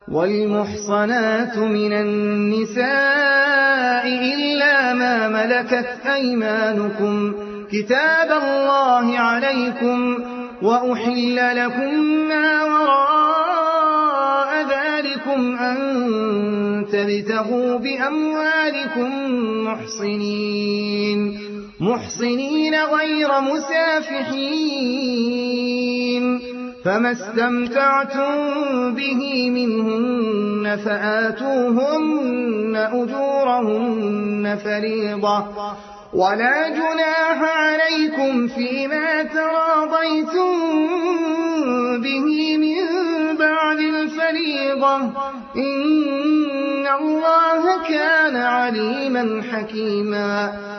وَالْمُحْصَنَاتُ مِنَ النِّسَاءِ إِلَّا مَا مَلَكَتْ أَيْمَانُكُمْ كِتَابَ اللَّهِ عَلَيْكُمْ ۚ وَأُحِلَّ لَكُم مَّا وَرَاءَ ذَٰلِكُمْ أَن تَبْتَغُوا بِأَمْوَالِكُم مُّحْصِنِينَ غَيْرَ مُسَافِحِينَ ۚ فَمَا اسْتَمْتَعْتُم بِهِ مِنْهُنَّ فَآتُوهُنَّ أُجُورَهُنَّ فَرِيضَةً ۚ وَلَا جُنَاحَ عَلَيْكُمْ فِيمَا تَرَاضَيْتُم بِهِ مِن بَعْدِ الْفَرِيضَةِ ۚ إِنَّ اللَّهَ كَانَ عَلِيمًا حَكِيمًا